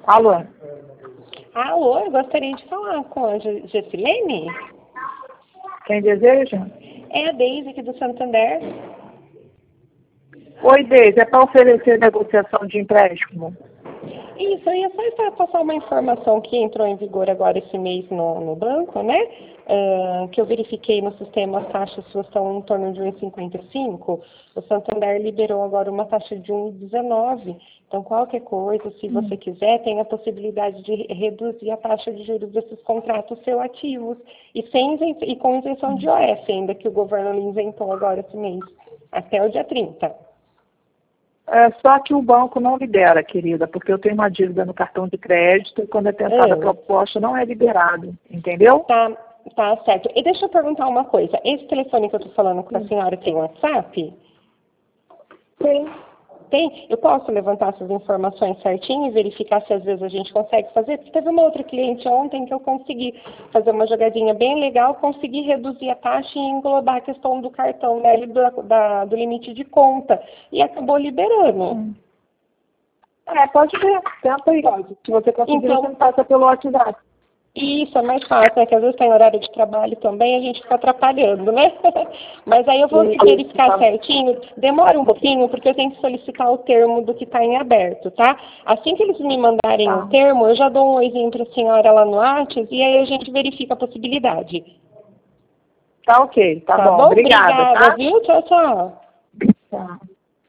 Alô? Alô, eu gostaria de falar com a Gessilene. Quem deseja? É a Deise aqui do Santander. Oi, Deise, é para oferecer negociação de empréstimo? Isso, eu ia só passar uma informação que entrou em vigor agora esse mês no banco, né? Que eu verifiquei no sistema, as taxas suas estão em torno de 1,55. O Santander liberou agora uma taxa de 1,19. Então, qualquer coisa, se você quiser, tem a possibilidade de reduzir a taxa de juros desses contratos seus ativos. E com isenção de OF ainda, que o governo isentou agora esse mês, até o dia 30. Só que o banco não libera, querida, porque eu tenho uma dívida no cartão de crédito e quando é tentada a proposta não é liberado, entendeu? Tá certo. E deixa eu perguntar uma coisa. Esse telefone que eu estou falando com a senhora tem WhatsApp? Sim. Tem? Eu posso levantar essas informações certinho e verificar se às vezes a gente consegue fazer? Porque teve uma outra cliente ontem que eu consegui fazer uma jogadinha bem legal, consegui reduzir a taxa e englobar a questão do cartão, né, do limite de conta. E acabou liberando. Pode ver. Tenta aí. Se você conseguir, Então, você passa pelo WhatsApp. Isso, é mais fácil, né? Que às vezes tem horário de trabalho também, a gente fica atrapalhando, né? Mas aí eu vou verificar certinho, demora um pouquinho, porque eu tenho que solicitar o termo do que está em aberto, tá? Assim que eles me mandarem o termo, eu já dou um oizinho para a senhora lá no WhatsApp e aí a gente verifica a possibilidade. Tá ok, tá bom. Obrigada, Obrigada, tá? viu? Tchau, tchau. Tá.